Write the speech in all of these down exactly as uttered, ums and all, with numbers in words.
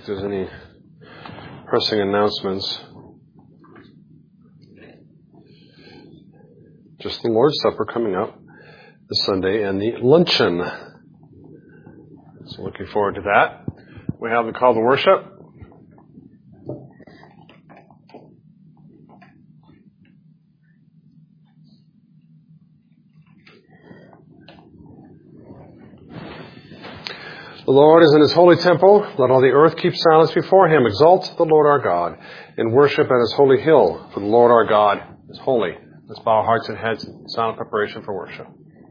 there's any pressing announcements. Just the Lord's Supper coming up this Sunday and the luncheon. So looking forward to that. We have the call to worship. The Lord is in his holy temple. Let all the earth keep silence before him. Exalt the Lord our God and worship at his holy hill. For the Lord our God is holy. Let's bow our hearts and heads in silent preparation for worship.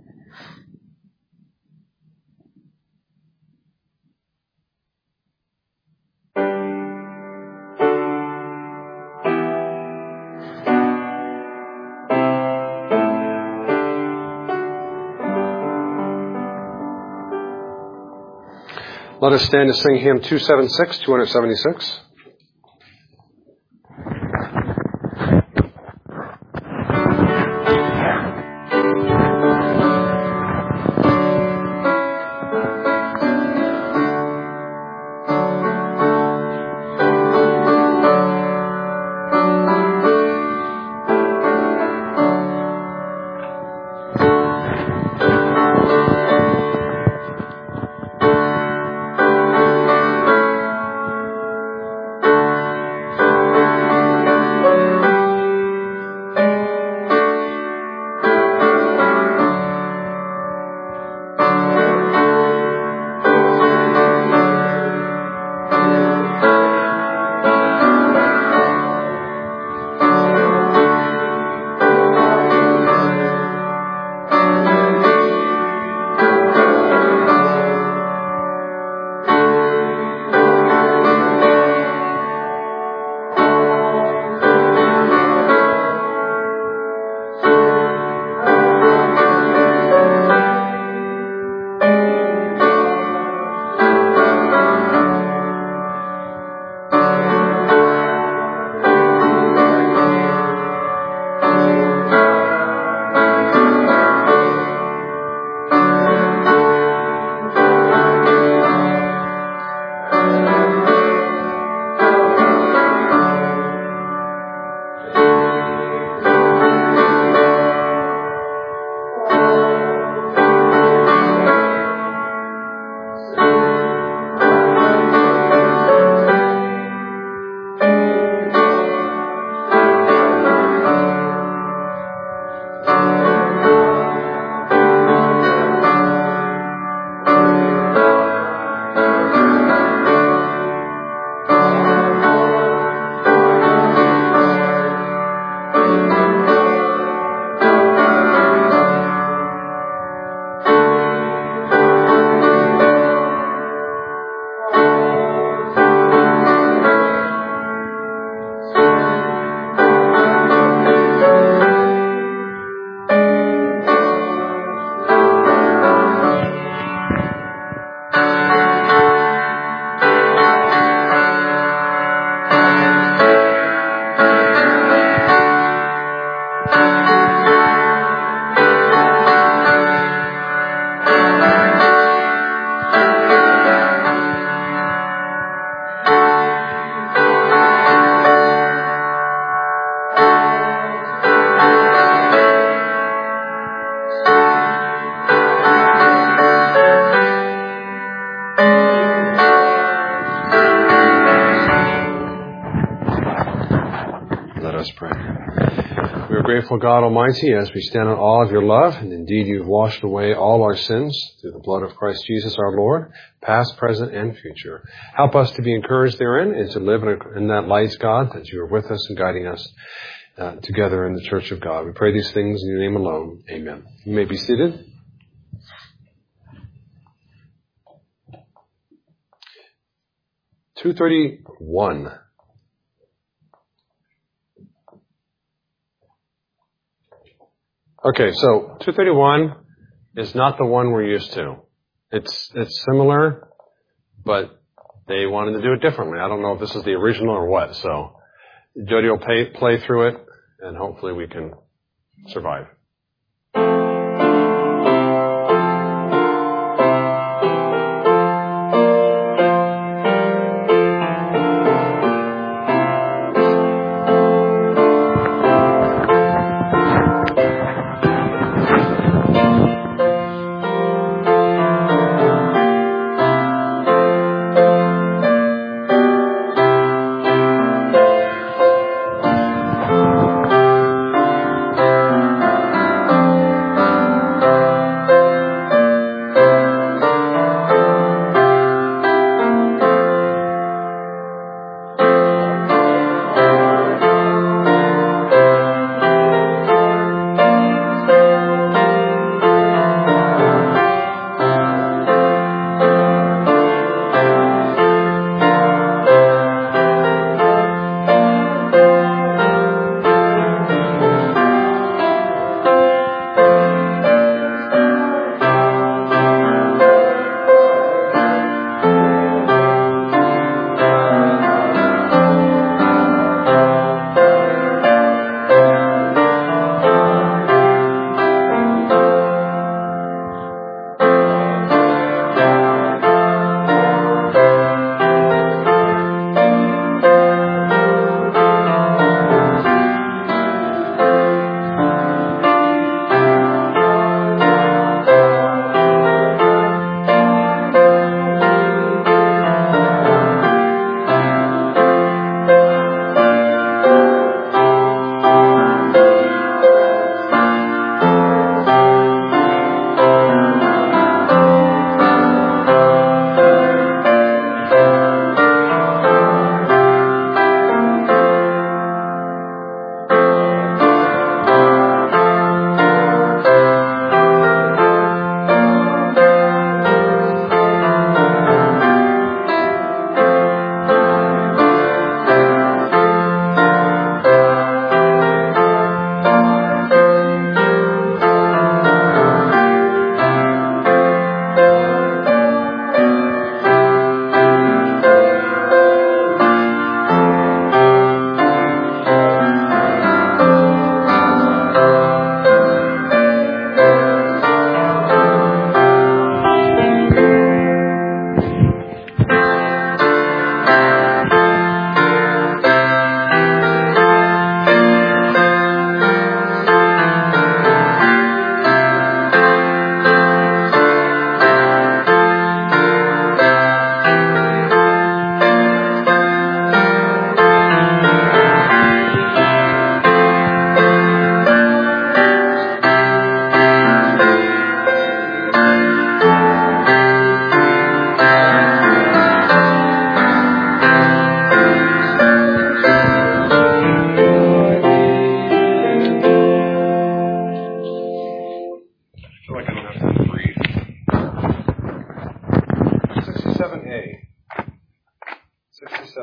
Let us stand to sing hymn two seventy-six, two seventy-six. Grateful God Almighty, as we stand in awe of your love, and indeed you've washed away all our sins through the blood of Christ Jesus our Lord, past, present, and future. Help us to be encouraged therein and to live in, a, in that light, God, that you are with us and guiding us uh, together in the church of God. We pray these things in your name alone. Amen. You may be seated. two thirty-one. Okay, so two thirty-one is not the one we're used to. It's it's similar, but they wanted to do it differently. I don't know if this is the original or what. So Jody will play, play through it, and hopefully we can survive.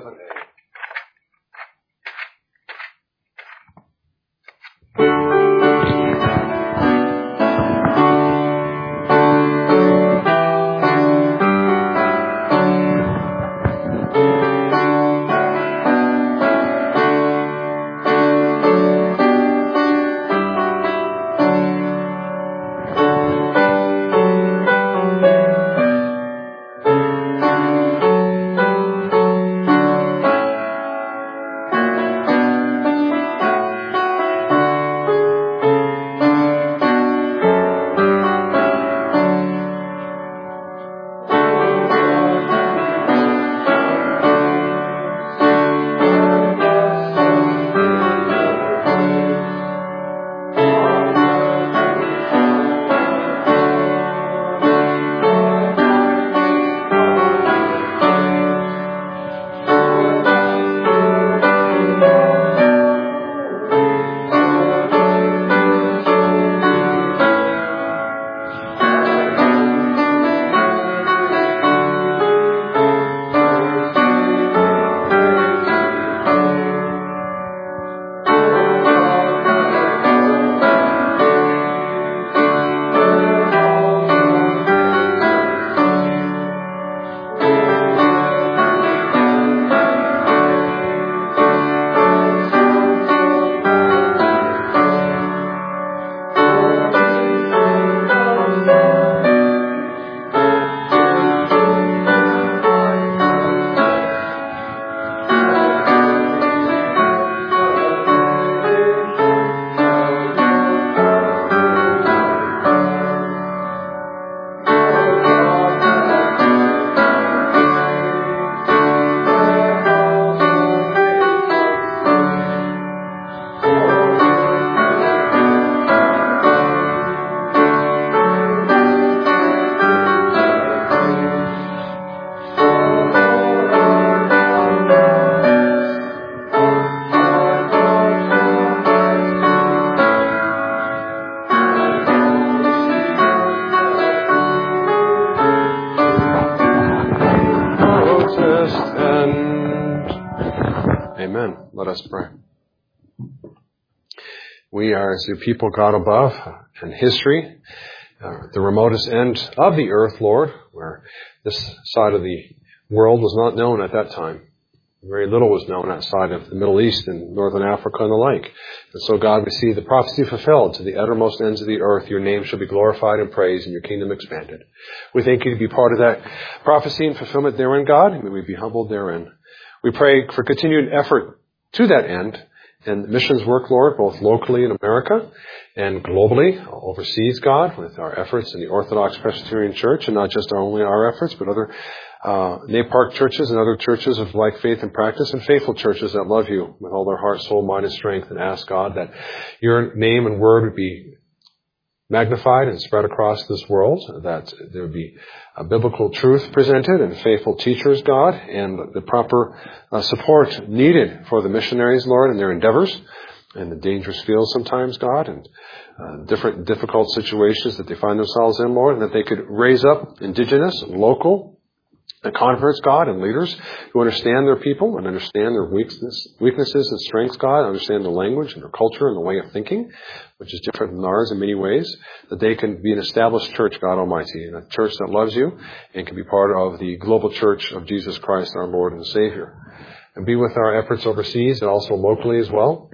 seven A. Let us pray. We are, as the people God above, in history, uh, the remotest end of the earth, Lord, where this side of the world was not known at that time. Very little was known outside of the Middle East and Northern Africa and the like. And so, God, we see the prophecy fulfilled. To the uttermost ends of the earth, your name shall be glorified and praised and your kingdom expanded. We thank you to be part of that prophecy and fulfillment therein, God, and may we be humbled therein. We pray for continued effort to that end and missions work, Lord, both locally in America and globally, overseas, God, with our efforts in the Orthodox Presbyterian Church, and not just our, only our efforts, but other uh, NAPARC churches and other churches of like faith and practice, and faithful churches that love you with all their heart, soul, mind, and strength, and ask, God, that your name and word would be magnified and spread across this world, that there would be a biblical truth presented and faithful teachers, God, and the proper uh, support needed for the missionaries, Lord, in their endeavors in the dangerous fields sometimes, God, and uh, different difficult situations that they find themselves in, Lord, and that they could raise up indigenous and local converts, God, and leaders who understand their people and understand their weakness, weaknesses and strengths, God, understand the language and their culture and the way of thinking, which is different than ours in many ways, that they can be an established church, God Almighty, and a church that loves you and can be part of the global church of Jesus Christ, our Lord and Savior. And be with our efforts overseas and also locally as well,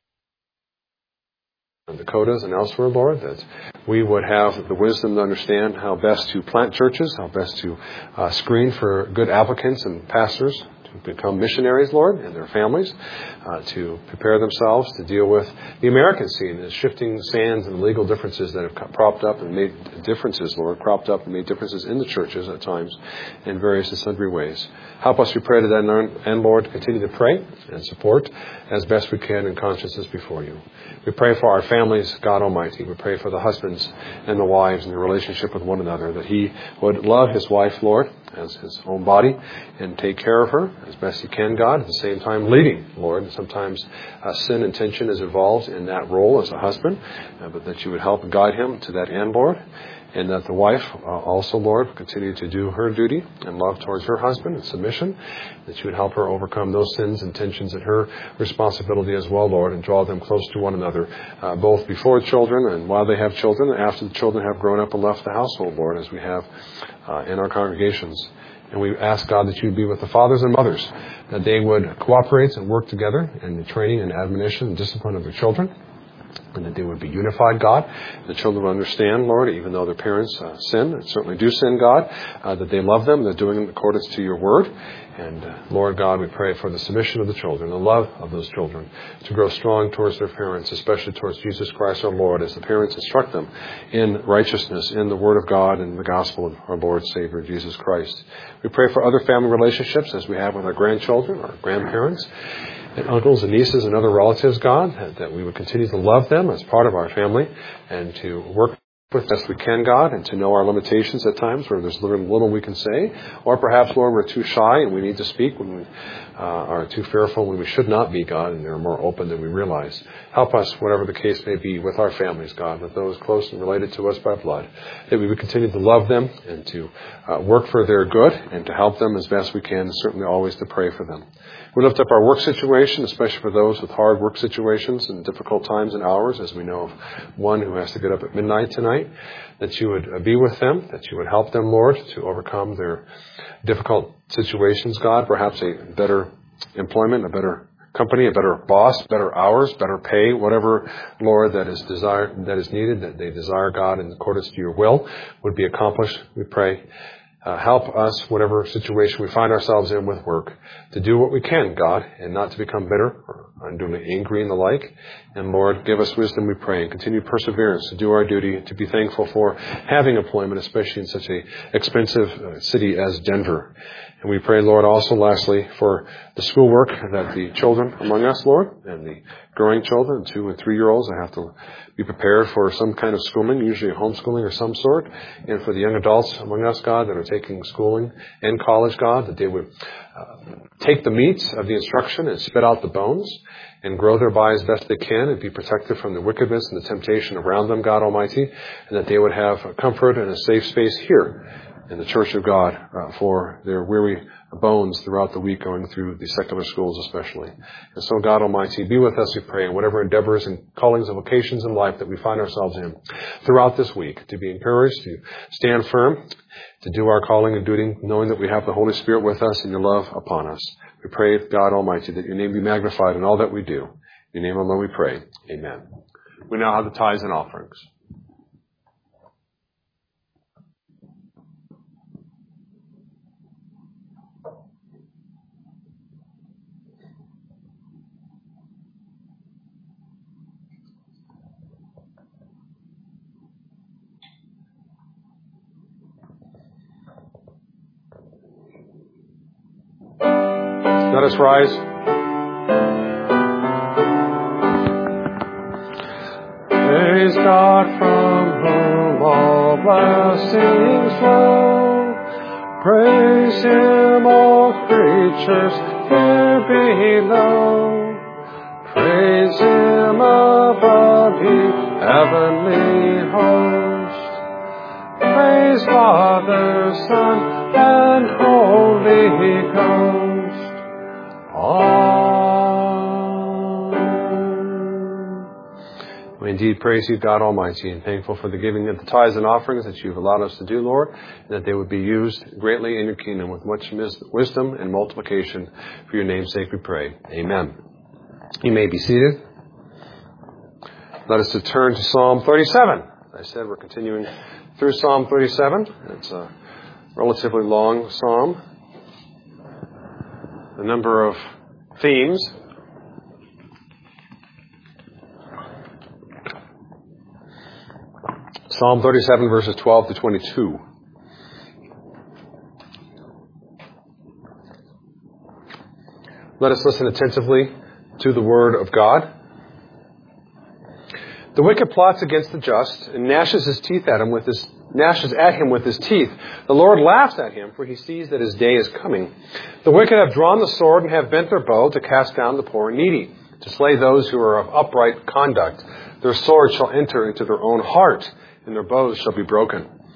in Dakotas and elsewhere, Lord, that we would have the wisdom to understand how best to plant churches, how best to uh, screen for good applicants and pastors to become missionaries, Lord, and their families, uh, to prepare themselves to deal with the American scene, the shifting sands and legal differences that have propped up and made differences, Lord, cropped up and made differences in the churches at times in various and sundry ways. Help us, we pray, to that end, Lord, to continue to pray and support as best we can in consciences before you. We pray for our families, God Almighty. We pray for the husbands and the wives and their relationship with one another, that he would love his wife, Lord, as his own body and take care of her as best he can, God, at the same time leading, Lord. And sometimes uh, sin and tension is involved in that role as a husband, uh, but that you would help guide him to that end, Lord. and that the wife uh, also, Lord, continue to do her duty and love towards her husband and submission, that you would help her overcome those sins and tensions in her responsibility as well, Lord, and draw them close to one another, uh, both before children and while they have children, and after the children have grown up and left the household, Lord, as we have uh, in our congregations. And we ask, God, that you would be with the fathers and mothers, that they would cooperate and work together in the training and admonition and discipline of their children, and that they would be unified, God. The children would understand, Lord, even though their parents uh, sin, and certainly do sin, God, uh, that they love them, they're doing it in accordance to your word. And uh, Lord God, we pray for the submission of the children, the love of those children, to grow strong towards their parents, especially towards Jesus Christ our Lord, as the parents instruct them in righteousness, in the word of God, and the gospel of our Lord Savior Jesus Christ. We pray for other family relationships as we have with our grandchildren, our grandparents, and uncles and nieces and other relatives, God, that we would continue to love them as part of our family and to work with best we can, God, and to know our limitations at times where there's little, little we can say, or perhaps, Lord, we're too shy and we need to speak when we uh, are too fearful when we should not be, God, and they're more open than we realize. Help us, whatever the case may be, with our families, God, with those close and related to us by blood, that we would continue to love them and to uh, work for their good and to help them as best we can, and certainly always to pray for them. We lift up our work situation, especially for those with hard work situations and difficult times and hours, as we know of one who has to get up at midnight tonight, that you would be with them, that you would help them, Lord, to overcome their difficult situations, God, perhaps a better employment, a better company, a better boss, better hours, better pay, whatever, Lord, that is desired, that is needed, that they desire, God, in accordance to your will, would be accomplished, we pray. Uh, help us, whatever situation we find ourselves in with work, to do what we can, God, and not to become bitter or unduly angry and the like. And Lord, give us wisdom, we pray, and continued perseverance to do our duty, to be thankful for having employment, especially in such a expensive uh, city as Denver. And we pray, Lord, also lastly, for the schoolwork that the children among us, Lord, and the growing children, two and three-year-olds, I have to be prepared for some kind of schooling, usually homeschooling of some sort. And for the young adults among us, God, that are taking schooling and college, God, that they would uh, take the meat of the instruction and spit out the bones and grow thereby as best they can and be protected from the wickedness and the temptation around them, God Almighty, and that they would have comfort and a safe space here in the Church of God uh, for their weary bones throughout the week going through the secular schools especially. And so, God Almighty, be with us, we pray, in whatever endeavors and callings and vocations in life that we find ourselves in throughout this week, to be encouraged, to stand firm, to do our calling and duty, knowing that we have the Holy Spirit with us and your love upon us. We pray, God Almighty, that your name be magnified in all that we do. In your name alone we pray. Amen. We now have the tithes and offerings. Let us rise. Praise God from whom all blessings flow. Praise Him, all creatures here below. Praise Him above, ye heavenly host. Praise Father, Son, and Holy Ghost. Amen. We indeed praise you, God Almighty, and thankful for the giving of the tithes and offerings that you've allowed us to do, Lord, and that they would be used greatly in your kingdom with much wisdom and multiplication. For your name's sake we pray. Amen. You may be seated. Let us turn to Psalm thirty-seven. As I said, we're continuing through Psalm thirty-seven. It's a relatively long psalm. A number of themes. Psalm thirty-seven, verses twelve to twenty-two. Let us listen attentively to the word of God. The wicked plots against the just and gnashes his teeth at him with his gnashes at him with his teeth. The Lord laughs at him, for he sees that his day is coming. The wicked have drawn the sword and have bent their bow to cast down the poor and needy, to slay those who are of upright conduct. Their sword shall enter into their own heart, and their bows shall be broken.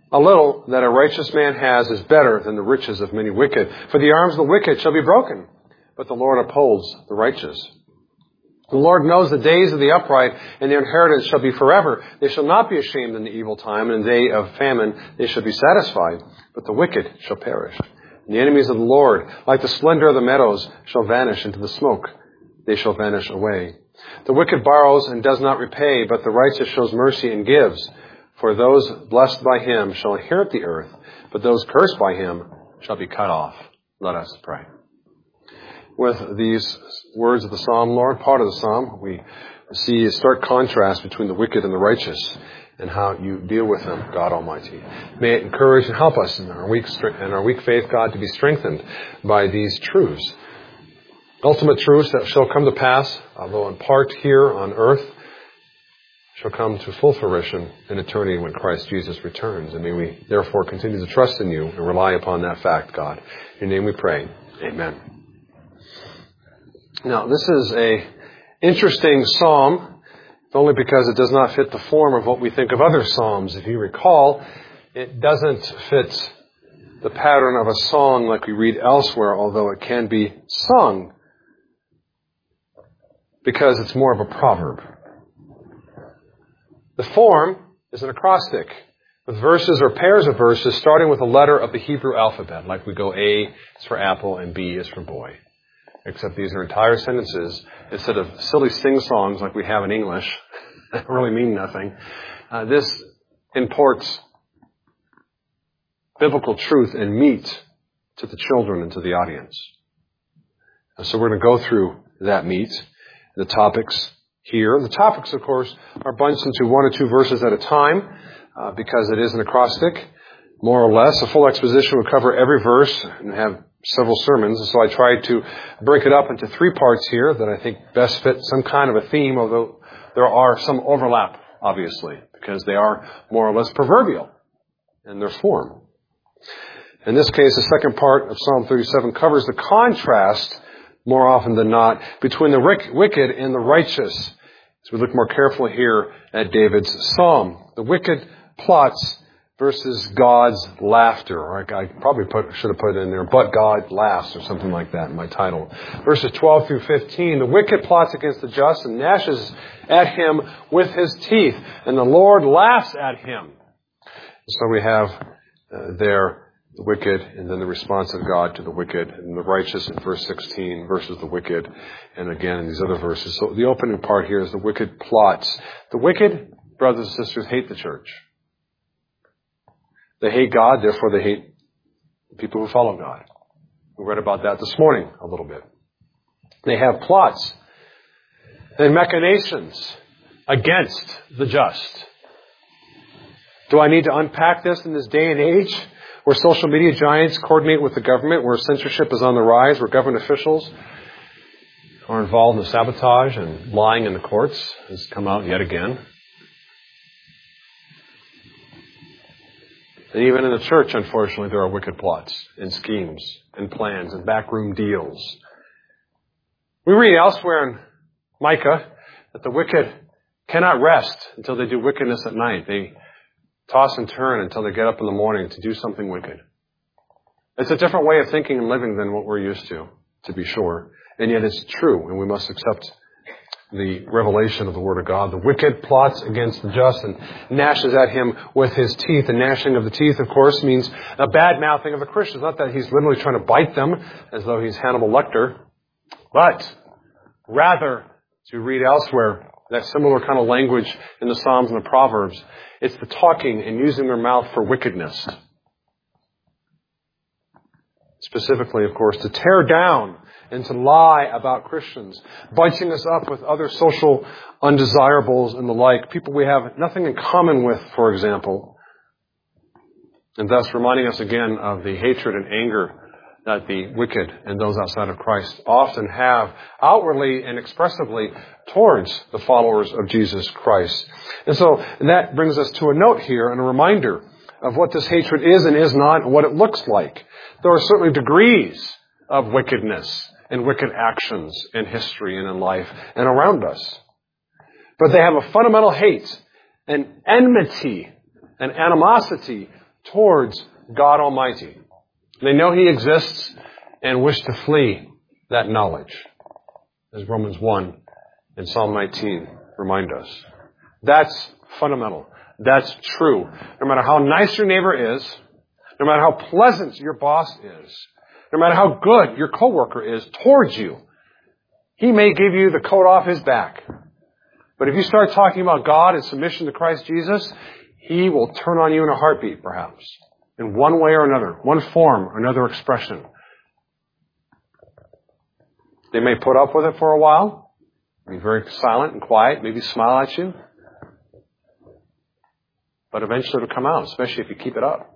A little that a righteous man has is better than the riches of many wicked. For the arms of the wicked shall be broken, but the Lord upholds the righteous. The Lord knows the days of the upright, and their inheritance shall be forever. They shall not be ashamed in the evil time, and in the day of famine they shall be satisfied. But the wicked shall perish. And the enemies of the Lord, like the splendor of the meadows, shall vanish into the smoke. They shall vanish away. The wicked borrows and does not repay, but the righteous shows mercy and gives. For those blessed by him shall inherit the earth, but those cursed by him shall be cut off. Let us pray. With these words of the psalm, Lord, part of the psalm, we see a stark contrast between the wicked and the righteous and how you deal with them, God Almighty. May it encourage and help us in our weak, in our weak faith, God, to be strengthened by these truths. Ultimate truths that shall come to pass, although in part here on earth, shall come to full fruition in eternity when Christ Jesus returns. And may we therefore continue to trust in you and rely upon that fact, God. In your name we pray. Amen. Now, this is a interesting psalm, only because it does not fit the form of what we think of other psalms. If you recall, it doesn't fit the pattern of a song like we read elsewhere, although it can be sung, because it's more of a proverb. The form is an acrostic with verses or pairs of verses starting with a letter of the Hebrew alphabet, like we go A is for apple and B is for boy. Except these are entire sentences instead of silly sing-songs like we have in English that really mean nothing. Uh, this imports biblical truth and meat to the children and to the audience. And so we're going to go through that meat, the topics here. The topics, of course, are bunched into one or two verses at a time uh, because it is an acrostic, more or less. A full exposition would cover every verse and have several sermons. And so I tried to break it up into three parts here that I think best fit some kind of a theme, although there are some overlap, obviously, because they are more or less proverbial in their form. In this case, the second part of Psalm thirty-seven covers the contrast, more often than not, between the wicked and the righteous. As we look more carefully here at David's psalm, the wicked plots versus God's laughter. Or I probably put, should have put it in there, but God laughs, or something like that in my title. Verses twelve through fifteen, the wicked plots against the just and gnashes at him with his teeth, and the Lord laughs at him. So we have uh, there the wicked, and then the response of God to the wicked, and the righteous in verse sixteen versus the wicked, and again in these other verses. So the opening part here is the wicked plots. The wicked, brothers and sisters, hate the church. They hate God, therefore they hate people who follow God. We read about that this morning a little bit. They have plots and machinations against the just. Do I need to unpack this in this day and age where social media giants coordinate with the government, where censorship is on the rise, where government officials are involved in sabotage and lying in the courts, has come out yet again? And even in the church, unfortunately, there are wicked plots and schemes and plans and backroom deals. We read elsewhere in Micah that the wicked cannot rest until they do wickedness at night. They toss and turn until they get up in the morning to do something wicked. It's a different way of thinking and living than what we're used to, to be sure. And yet it's true, and we must accept the revelation of the Word of God. The wicked plots against the just and gnashes at him with his teeth. And gnashing of the teeth, of course, means a bad-mouthing of the Christians. Not that he's literally trying to bite them as though he's Hannibal Lecter, but rather, to read elsewhere, that similar kind of language in the Psalms and the Proverbs, it's the talking and using their mouth for wickedness. Specifically, of course, to tear down and to lie about Christians, bunching us up with other social undesirables and the like, people we have nothing in common with, for example, and thus reminding us again of the hatred and anger that the wicked and those outside of Christ often have outwardly and expressively towards the followers of Jesus Christ. And so that brings us to a note here and a reminder of what this hatred is and is not and what it looks like. There are certainly degrees of wickedness and wicked actions in history and in life and around us. But they have a fundamental hate, an enmity, an animosity towards God Almighty. They know He exists and wish to flee that knowledge, as Romans one and Psalm nineteen remind us. That's fundamental. That's true. No matter how nice your neighbor is, no matter how pleasant your boss is, no matter how good your coworker is towards you, he may give you the coat off his back. But if you start talking about God and submission to Christ Jesus, He will turn on you in a heartbeat, perhaps, in one way or another, one form or another expression. They may put up with it for a while, be very silent and quiet, maybe smile at you. But eventually it'll come out, especially if you keep it up.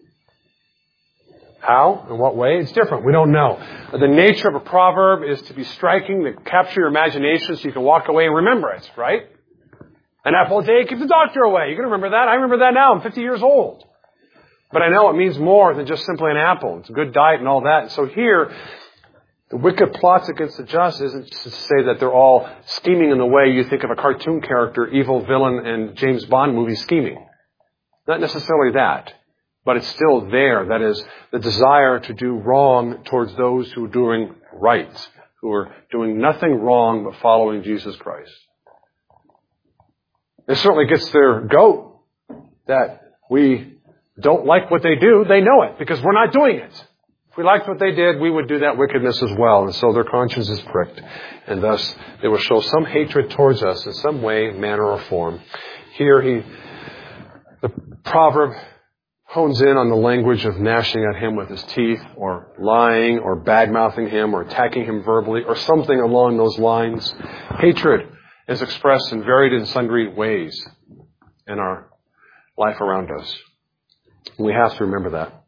How? In what way? It's different. We don't know. The nature of a proverb is to be striking, to capture your imagination so you can walk away and remember it, right? An apple a day keeps the doctor away. You can remember that. I remember that now. I'm fifty years old. But I know it means more than just simply an apple. It's a good diet and all that. And so here, the wicked plots against the just isn't to say that they're all scheming in the way you think of a cartoon character, evil villain, and James Bond movie scheming. Not necessarily that. But it's still there. That is, the desire to do wrong towards those who are doing right, who are doing nothing wrong but following Jesus Christ. It certainly gets their goat that we don't like what they do. They know it because we're not doing it. If we liked what they did, we would do that wickedness as well. And so their conscience is pricked. And thus, they will show some hatred towards us in some way, manner, or form. Here, he, the proverb hones in on the language of gnashing at him with his teeth, or lying, or bad-mouthing him, or attacking him verbally, or something along those lines. Hatred is expressed in varied and sundry ways in our life around us. We have to remember that.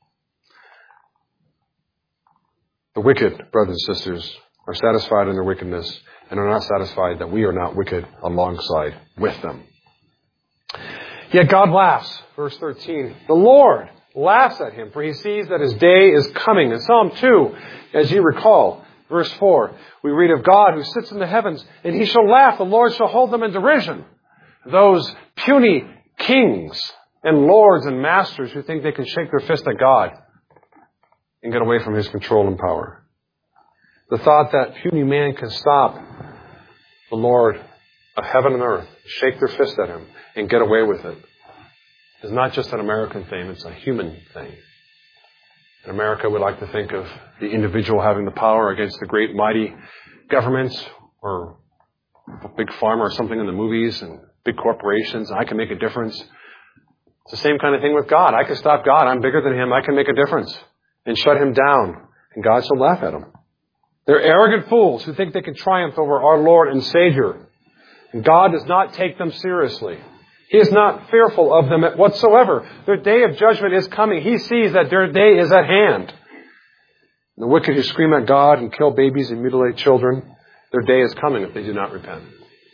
The wicked, brothers and sisters, are satisfied in their wickedness and are not satisfied that we are not wicked alongside with them. Yet God laughs. Verse thirteen. The Lord laughs at him, for He sees that his day is coming. In Psalm two, as you recall, verse four, we read of God who sits in the heavens, and He shall laugh. The Lord shall hold them in derision. Those puny kings and lords and masters who think they can shake their fist at God and get away from His control and power. The thought that puny man can stop the Lord of heaven and earth, shake their fist at Him, and get away with it, is not just an American thing, it's a human thing. In America, we like to think of the individual having the power against the great mighty governments or big pharma or something in the movies and big corporations. I can make a difference. It's the same kind of thing with God. I can stop God. I'm bigger than Him. I can make a difference and shut Him down. And God shall laugh at them. They're arrogant fools who think they can triumph over our Lord and Savior. And God does not take them seriously. He is not fearful of them whatsoever. Their day of judgment is coming. He sees that their day is at hand. The wicked who scream at God and kill babies and mutilate children, their day is coming if they do not repent.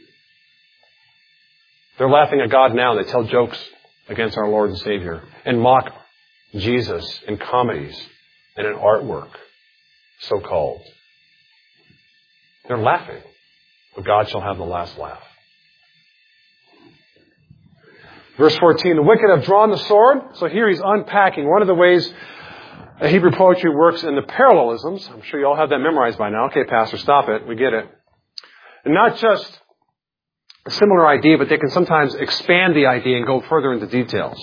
They're laughing at God now. They tell jokes against our Lord and Savior and mock Jesus in comedies and in artwork, so-called. They're laughing, but God shall have the last laugh. Verse fourteen, the wicked have drawn the sword. So here he's unpacking one of the ways Hebrew poetry works in the parallelisms. I'm sure you all have that memorized by now. Okay, Pastor, stop it. We get it. And not just a similar idea, but they can sometimes expand the idea and go further into details.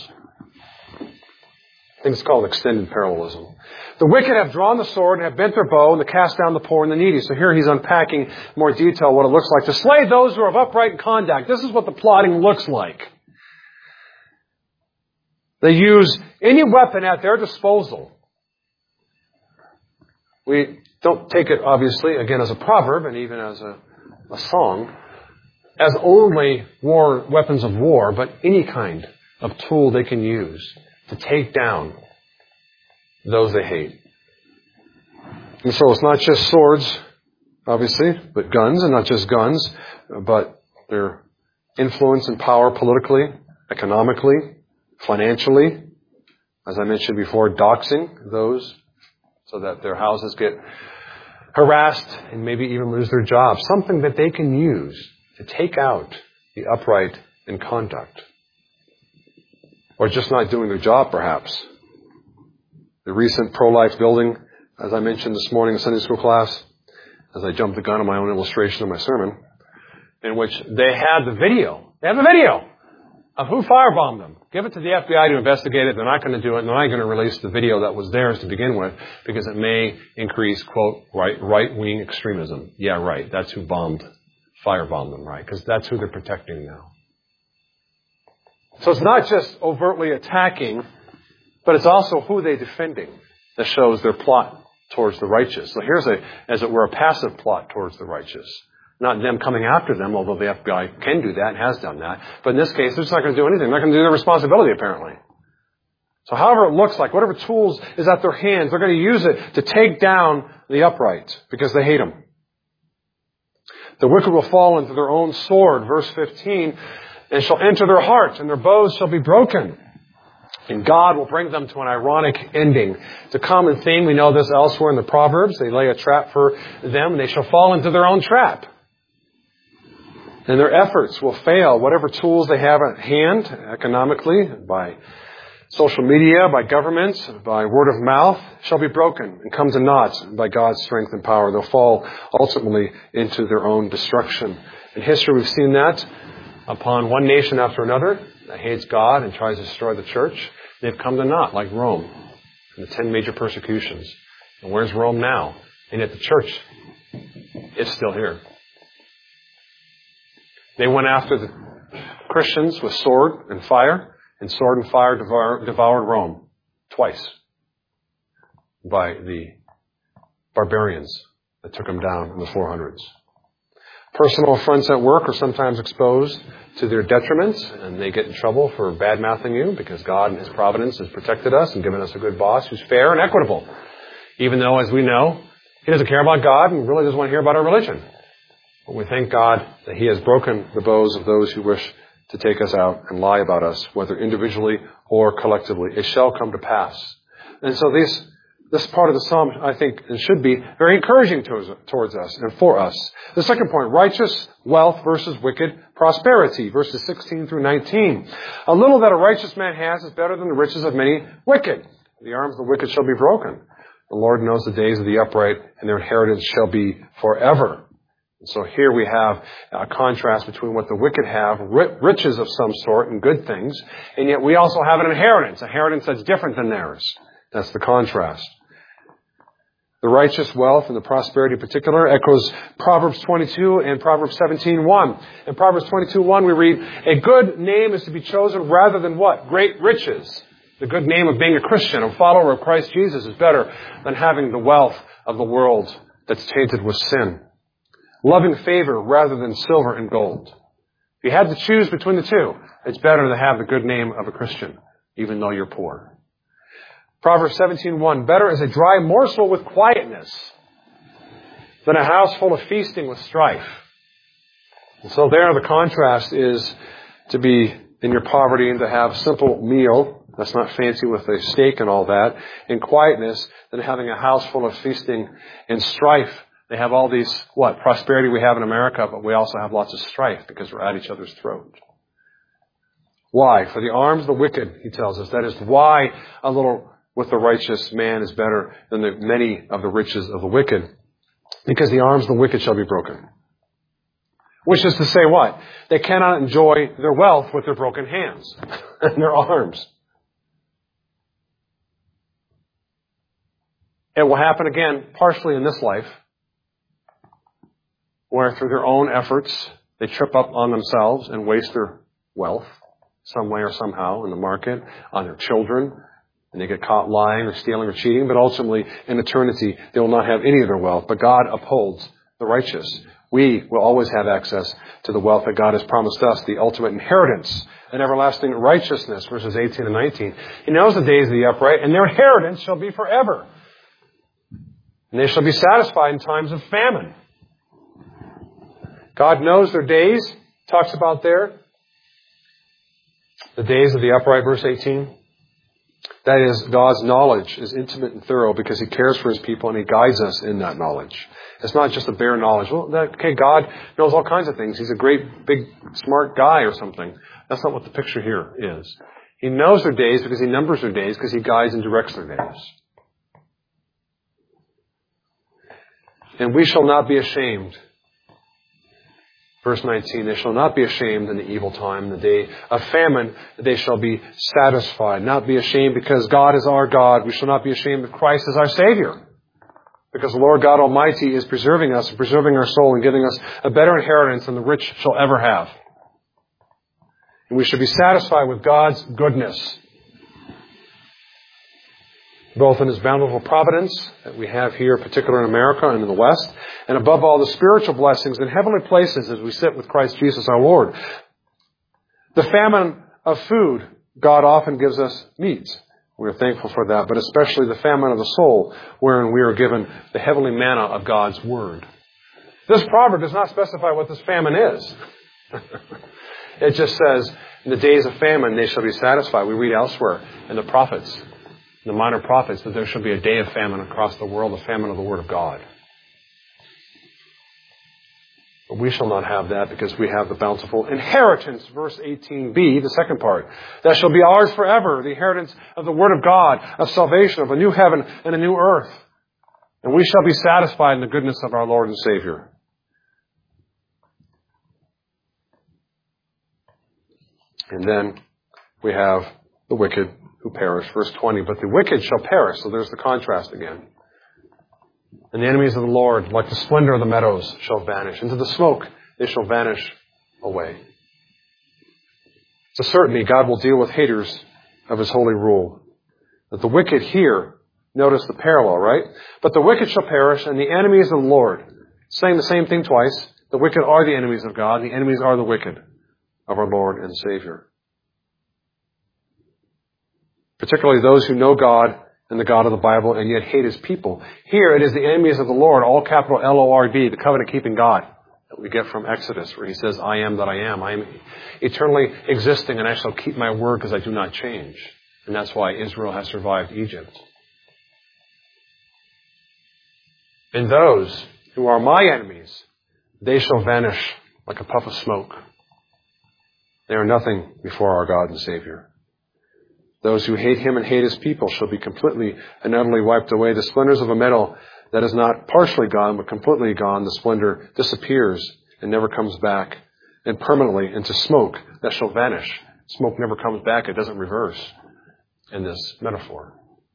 I think it's called extended parallelism. The wicked have drawn the sword and have bent their bow and to cast down the poor and the needy. So here he's unpacking more detail what it looks like. To slay those who are of upright conduct. This is what the plotting looks like. They use any weapon at their disposal. We don't take it, obviously, again, as a proverb and even as a, a song, as only war weapons of war, but any kind of tool they can use to take down those they hate. And so it's not just swords, obviously, but guns, and not just guns, but their influence and power politically, economically, financially, as I mentioned before, doxing those so that their houses get harassed and maybe even lose their jobs. Something that they can use to take out the upright in conduct. or just not doing their job, perhaps. The recent pro-life building, as I mentioned this morning in Sunday school class, as I jumped the gun on my own illustration of my sermon, in which they had the video. They have the video of who firebombed them. Give it to the F B I to investigate it. They're not going to do it. They're not going to release the video that was theirs to begin with because it may increase, quote, right, right-wing extremism. Yeah, right. That's who bombed, firebombed them, right? Because that's who they're protecting now. So it's not just overtly attacking, but it's also who they're defending that shows their plot towards the righteous. So here's a, as it were, a passive plot towards the righteous. Not them coming after them, although the F B I can do that and has done that. But in this case, they're just not going to do anything. They're not going to do their responsibility, apparently. So however it looks like, whatever tools is at their hands, they're going to use it to take down the upright because they hate them. The wicked will fall into their own sword, verse fifteen, and shall enter their heart, and their bows shall be broken. And God will bring them to an ironic ending. It's a common theme. We know this elsewhere in the Proverbs. They lay a trap for them, and they shall fall into their own trap. And their efforts will fail. Whatever tools they have at hand, economically, by social media, by governments, by word of mouth, shall be broken and come to naught by God's strength and power. They'll fall ultimately into their own destruction. In history, we've seen that upon one nation after another that hates God and tries to destroy the church. They've come to naught, like Rome, in the ten major persecutions. And where's Rome now? And yet the church is still here. They went after the Christians with sword and fire, and sword and fire devour, devoured Rome twice by the barbarians that took them down in the four hundreds. Personal affronts at work are sometimes exposed to their detriments, and they get in trouble for bad-mouthing you because God in His providence has protected us and given us a good boss who's fair and equitable. Even though, as we know, He doesn't care about God and really doesn't want to hear about our religion. But we thank God that He has broken the bows of those who wish to take us out and lie about us, whether individually or collectively. It shall come to pass. And so this, this part of the psalm, I think, should be very encouraging towards, towards us and for us. The second point, righteous wealth versus wicked prosperity, verses sixteen through nineteen. A little that a righteous man has is better than the riches of many wicked. The arms of the wicked shall be broken. The Lord knows the days of the upright, and their inheritance shall be forever. And so here we have a contrast between what the wicked have, riches of some sort and good things, and yet we also have an inheritance, an inheritance that's different than theirs. That's the contrast. The righteous wealth and the prosperity in particular echoes Proverbs twenty-two and Proverbs seventeen one. In Proverbs twenty-two one we read, a good name is to be chosen rather than what? Great riches. The good name of being a Christian, a follower of Christ Jesus, is better than having the wealth of the world that's tainted with sin. Loving favor rather than silver and gold. If you had to choose between the two, it's better to have the good name of a Christian, even though you're poor. Proverbs seventeen one, better is a dry morsel with quietness than a house full of feasting with strife. And so there the contrast is to be in your poverty and to have a simple meal, that's not fancy with a steak and all that, in quietness, than having a house full of feasting and strife. They have all these, what, prosperity we have in America, but we also have lots of strife because we're at each other's throat. Why? For the arms of the wicked, he tells us. That is why a little with the righteous man is better than the many of the riches of the wicked. Because the arms of the wicked shall be broken. Which is to say what? They cannot enjoy their wealth with their broken hands and their arms. It will happen again, partially in this life, where through their own efforts, they trip up on themselves and waste their wealth some way or somehow in the market, on their children, and they get caught lying or stealing or cheating, but ultimately in eternity, they will not have any of their wealth. But God upholds the righteous. We will always have access to the wealth that God has promised us, the ultimate inheritance, an everlasting righteousness, verses eighteen and nineteen. He knows the days of the upright, and their inheritance shall be forever. And they shall be satisfied in times of famine. God knows their days, talks about there. The days of the upright, verse eighteen. That is, God's knowledge is intimate and thorough because He cares for His people and He guides us in that knowledge. It's not just a bare knowledge. Well, that, okay, God knows all kinds of things. He's a great, big, smart guy or something. That's not what the picture here is. He knows their days because He numbers their days, because He guides and directs their days. And we shall not be ashamed. Verse nineteen, they shall not be ashamed in the evil time, in the day of famine, they shall be satisfied. Not be ashamed because God is our God. We shall not be ashamed that Christ is our Savior. Because the Lord God Almighty is preserving us and preserving our soul and giving us a better inheritance than the rich shall ever have. And we should be satisfied with God's goodness, both in His bountiful providence that we have here, particularly in America and in the West, and above all, the spiritual blessings in heavenly places as we sit with Christ Jesus our Lord. The famine of food, God often gives us meat. We are thankful for that, but especially the famine of the soul, wherein we are given the heavenly manna of God's Word. This proverb does not specify what this famine is. It just says, in the days of famine, they shall be satisfied. We read elsewhere in the prophets, the minor prophets, that there shall be a day of famine across the world, the famine of the Word of God. But we shall not have that because we have the bountiful inheritance, verse eighteen b, the second part. That shall be ours forever, the inheritance of the Word of God, of salvation, of a new heaven and a new earth. And we shall be satisfied in the goodness of our Lord and Savior. And then we have the wicked who perish. Verse twenty, but the wicked shall perish. So there's the contrast again. And the enemies of the Lord, like the splendor of the meadows, shall vanish. Into the smoke they shall vanish away. It's a certainty God will deal with haters of His holy rule. That the wicked here, notice the parallel, right? But the wicked shall perish, and the enemies of the Lord. It's saying the same thing twice. The wicked are the enemies of God. The enemies are the wicked of our Lord and Savior. Particularly those who know God and the God of the Bible and yet hate His people. Here it is the enemies of the Lord, all capital L O R D, the covenant-keeping God that we get from Exodus, where He says, I am that I am. I am eternally existing, and I shall keep my word because I do not change. And that's why Israel has survived Egypt. And those who are my enemies, they shall vanish like a puff of smoke. They are nothing before our God and Savior. Those who hate Him and hate His people shall be completely and utterly wiped away. The splendors of a metal that is not partially gone, but completely gone, the splendor disappears and never comes back, and permanently into smoke that shall vanish. Smoke never comes back. It doesn't reverse in this metaphor.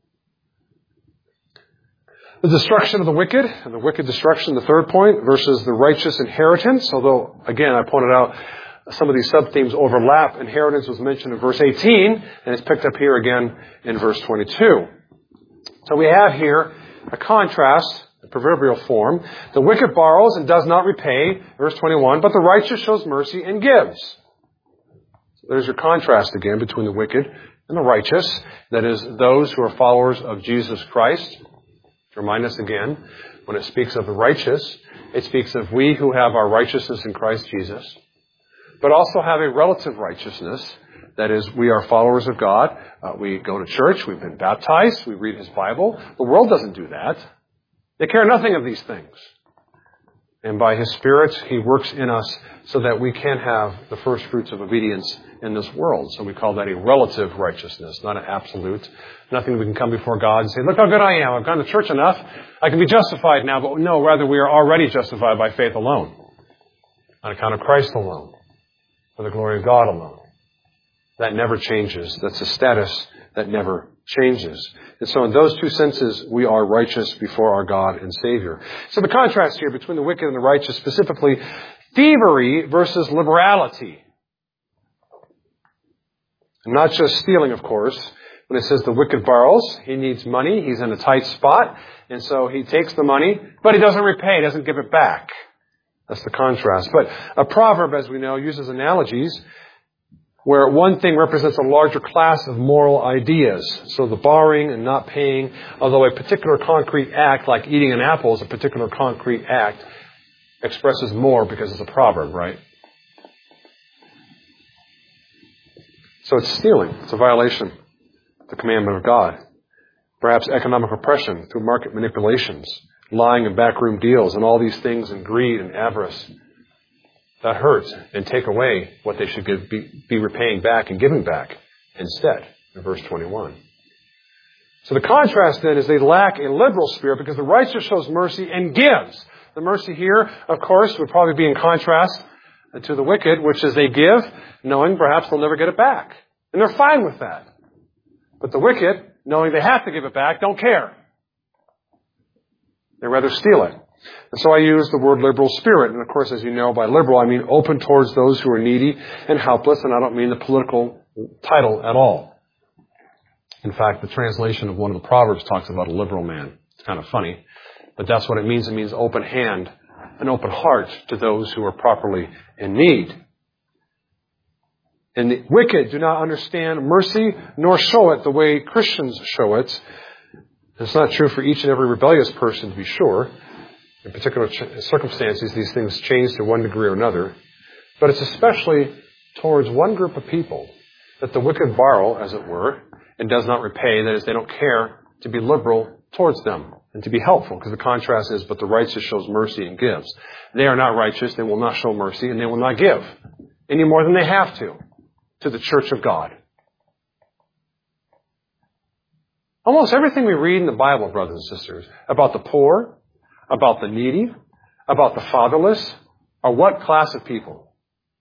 The destruction of the wicked, and the wicked destruction, the third point, versus the righteous inheritance. Although, again, I pointed out some of these sub-themes overlap. Inheritance was mentioned in verse eighteen, and it's picked up here again in verse twenty-two. So we have here a contrast, a proverbial form. The wicked borrows and does not repay, verse twenty-one, but the righteous shows mercy and gives. So there's your contrast again between the wicked and the righteous. That is, those who are followers of Jesus Christ. To remind us again, when it speaks of the righteous, it speaks of we who have our righteousness in Christ Jesus, but also have a relative righteousness. That is, we are followers of God. Uh, we go to church. We've been baptized. We read His Bible. The world doesn't do that. They care nothing of these things. And by His Spirit, He works in us so that we can have the first fruits of obedience in this world. So we call that a relative righteousness, not an absolute. Nothing we can come before God and say, look how good I am. I've gone to church enough. I can be justified now. But no, rather we are already justified by faith alone, on account of Christ alone, for the glory of God alone. That never changes. That's a status that never changes. And so in those two senses, we are righteous before our God and Savior. So the contrast here between the wicked and the righteous, specifically thievery versus liberality. And not just stealing, of course. When it says the wicked borrows, he needs money. He's in a tight spot. And so he takes the money, but he doesn't repay. He doesn't give it back. That's the contrast. But a proverb, as we know, uses analogies where one thing represents a larger class of moral ideas. So the borrowing and not paying, although a particular concrete act, like eating an apple is a particular concrete act, expresses more because it's a proverb, right? So it's stealing. It's a violation of the commandment of God. Perhaps economic oppression through market manipulations, lying and backroom deals, and all these things, and greed and avarice. That hurts and take away what they should give, be, be repaying back and giving back instead, in verse twenty-one. So the contrast then is they lack a liberal spirit because the righteous shows mercy and gives. The mercy here, of course, would probably be in contrast to the wicked, which is they give, knowing perhaps they'll never get it back. And they're fine with that. But the wicked, knowing they have to give it back, don't care. They rather steal it. And so I use the word liberal spirit. And of course, as you know, by liberal, I mean open towards those who are needy and helpless, and I don't mean the political title at all. In fact, the translation of one of the Proverbs talks about a liberal man. It's kind of funny, but that's what it means. It means open hand, an open heart to those who are properly in need. And the wicked do not understand mercy nor show it the way Christians show it. It's not true for each and every rebellious person, to be sure. In particular circumstances, these things change to one degree or another. But it's especially towards one group of people that the wicked borrow, as it were, and does not repay. That is, they don't care to be liberal towards them and to be helpful. Because the contrast is, but the righteous shows mercy and gives. They are not righteous, they will not show mercy, and they will not give any more than they have to to the church of God. Almost everything we read in the Bible, brothers and sisters, about the poor, about the needy, about the fatherless, are what class of people?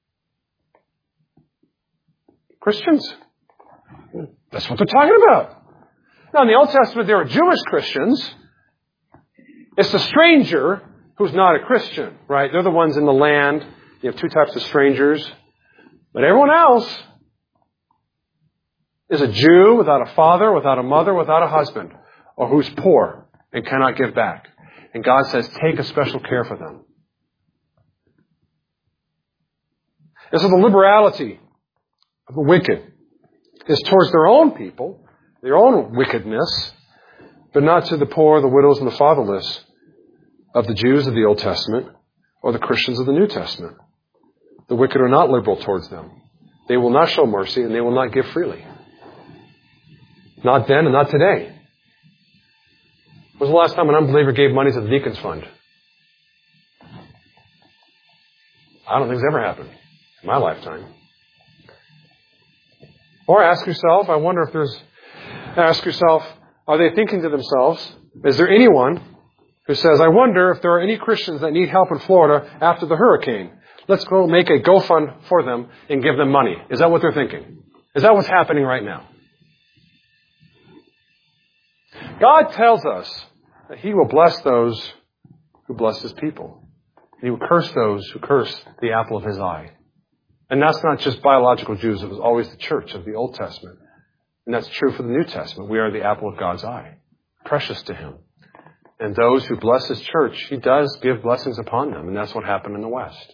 Christians. That's what they're talking about. Now, in the Old Testament, there are Jewish Christians. It's the stranger who's not a Christian, right? They're the ones in the land. You have two types of strangers. But everyone else is a Jew without a father, without a mother, without a husband, or who's poor and cannot give back. And God says, take a special care for them. And so the liberality of the wicked is towards their own people, their own wickedness, but not to the poor, the widows, and the fatherless of the Jews of the Old Testament or the Christians of the New Testament. The wicked are not liberal towards them. They will not show mercy and they will not give freely. Not then and not today. When was the last time an unbeliever gave money to the deacons fund? I don't think it's ever happened in my lifetime. Or ask yourself, I wonder if there's, ask yourself, are they thinking to themselves, is there anyone who says, I wonder if there are any Christians that need help in Florida after the hurricane? Let's go make a GoFund for them and give them money. Is that what they're thinking? Is that what's happening right now? God tells us that He will bless those who bless His people. He will curse those who curse the apple of His eye. And that's not just biological Jews. It was always the church of the Old Testament. And that's true for the New Testament. We are the apple of God's eye, precious to Him. And those who bless His church, He does give blessings upon them. And that's what happened in the West.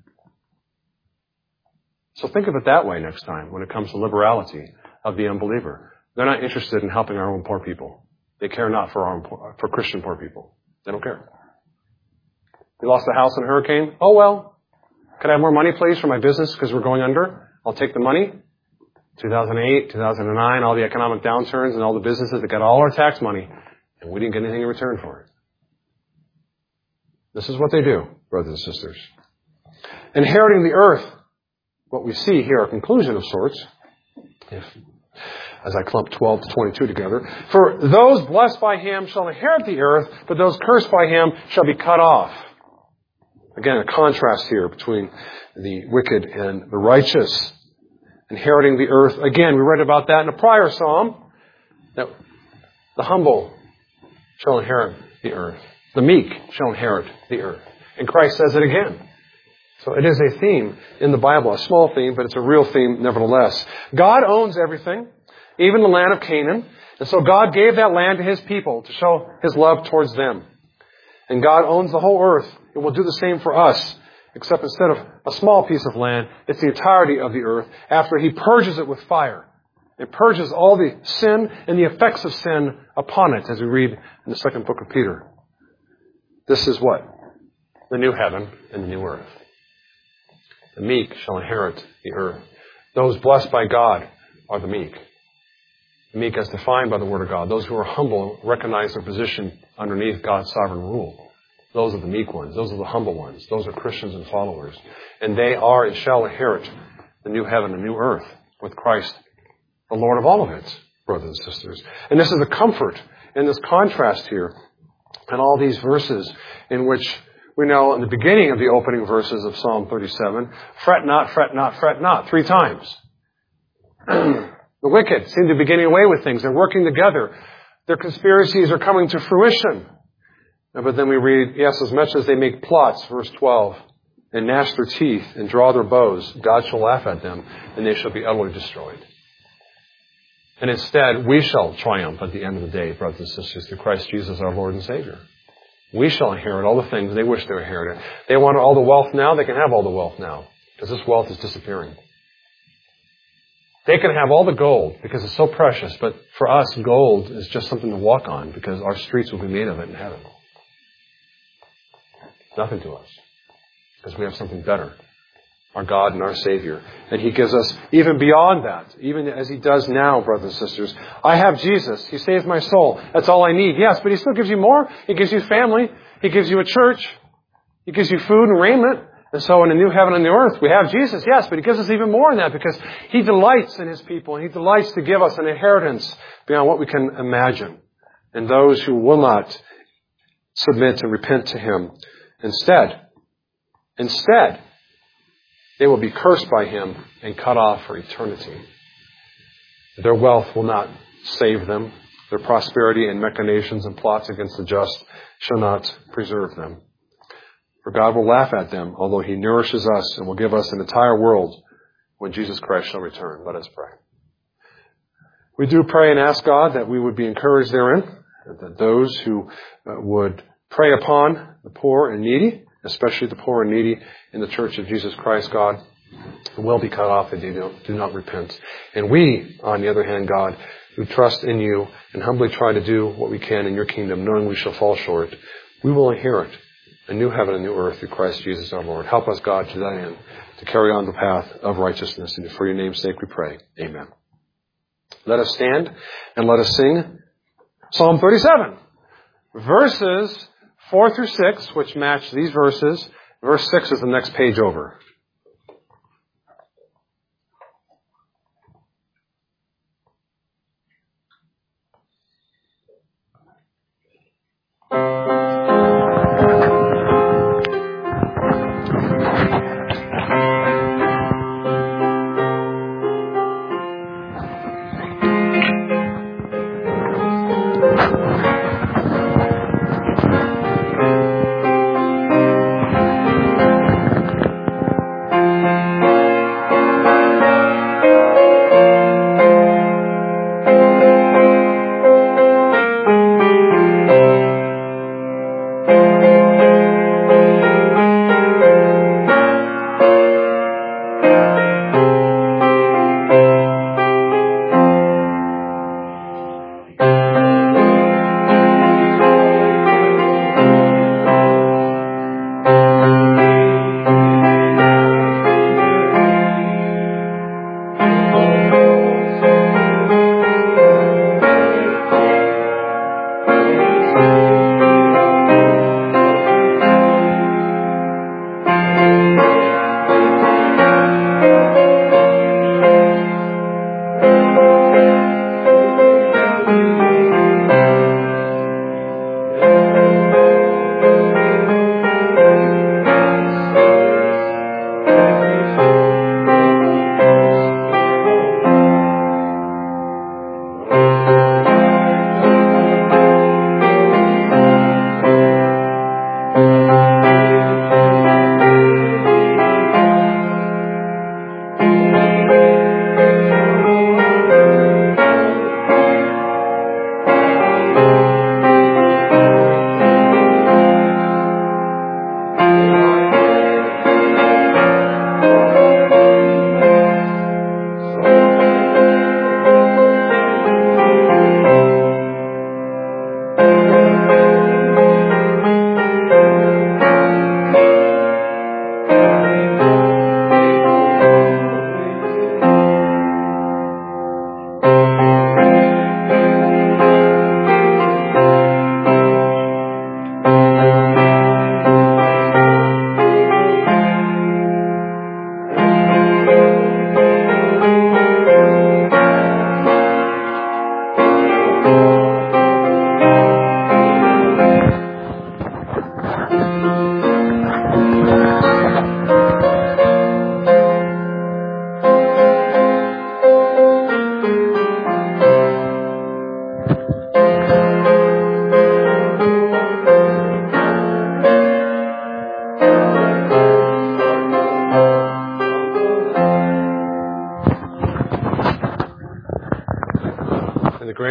So think of it that way next time when it comes to liberality of the unbeliever. They're not interested in helping our own poor people. They care not for our own poor, for Christian poor people. They don't care. We lost a house in a hurricane. Oh, well. Could I have more money, please, for my business because we're going under? I'll take the money. two thousand eight, two thousand nine, all the economic downturns and all the businesses that got all our tax money, and we didn't get anything in return for it. This is what they do, brothers and sisters. Inheriting the earth, what we see here, a conclusion of sorts, if, as I clump twelve to twenty-two together. For those blessed by Him shall inherit the earth, but those cursed by Him shall be cut off. Again, a contrast here between the wicked and the righteous. Inheriting the earth. Again, we read about that in a prior psalm. That the humble shall inherit the earth. The meek shall inherit the earth. And Christ says it again. So it is a theme in the Bible, a small theme, but it's a real theme nevertheless. God owns everything, even the land of Canaan. And so God gave that land to His people to show His love towards them. And God owns the whole earth. It will do the same for us, except instead of a small piece of land, it's the entirety of the earth after He purges it with fire. It purges all the sin and the effects of sin upon it, as we read in the second book of Peter. This is what? The new heaven and the new earth. The meek shall inherit the earth. Those blessed by God are the meek. The meek as defined by the Word of God. Those who are humble recognize their position underneath God's sovereign rule. Those are the meek ones. Those are the humble ones. Those are Christians and followers. And they are and shall inherit the new heaven and new earth with Christ the Lord of all of it, brothers and sisters. And this is the comfort in this contrast here in all these verses in which we know in the beginning of the opening verses of Psalm thirty-seven, fret not, fret not, fret not, three times. The wicked seem to be getting away with things. They're working together. Their conspiracies are coming to fruition. But then we read, yes, as much as they make plots, verse twelve, and gnash their teeth and draw their bows, God shall laugh at them, and they shall be utterly destroyed. And instead, we shall triumph at the end of the day, brothers and sisters, through Christ Jesus, our Lord and Savior. We shall inherit all the things they wish they inherited. They want all the wealth now, they can have all the wealth now, because this wealth is disappearing. They can have all the gold, because it's so precious, but for us, gold is just something to walk on, because our streets will be made of it in heaven. Nothing to us, because we have something better. Our God and our Savior. And He gives us even beyond that, even as He does now, brothers and sisters. I have Jesus. He saved my soul. That's all I need. Yes, but He still gives you more. He gives you family. He gives you a church. He gives you food and raiment. And so in the new heaven and the earth, we have Jesus, yes, but He gives us even more than that because He delights in His people and He delights to give us an inheritance beyond what we can imagine. And those who will not submit and repent to Him, instead, instead, they will be cursed by Him and cut off for eternity. Their wealth will not save them. Their prosperity and machinations and plots against the just shall not preserve them. For God will laugh at them, although He nourishes us and will give us an entire world when Jesus Christ shall return. Let us pray. We do pray and ask God that we would be encouraged therein, that those who would prey upon the poor and needy, especially the poor and needy in the Church of Jesus Christ, God, will be cut off if they do, do not repent. And we, on the other hand, God, who trust in You and humbly try to do what we can in Your kingdom, knowing we shall fall short, we will inherit a new heaven and new earth through Christ Jesus our Lord. Help us, God, to that end, to carry on the path of righteousness. And for Your name's sake we pray. Amen. Let us stand and let us sing Psalm thirty-seven, verses four through six, which match these verses. Verse six is the next page over.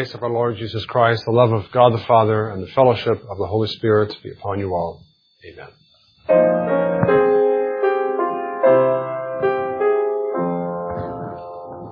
grace of our Lord Jesus Christ, the love of God the Father, and the fellowship of the Holy Spirit be upon you all. Amen.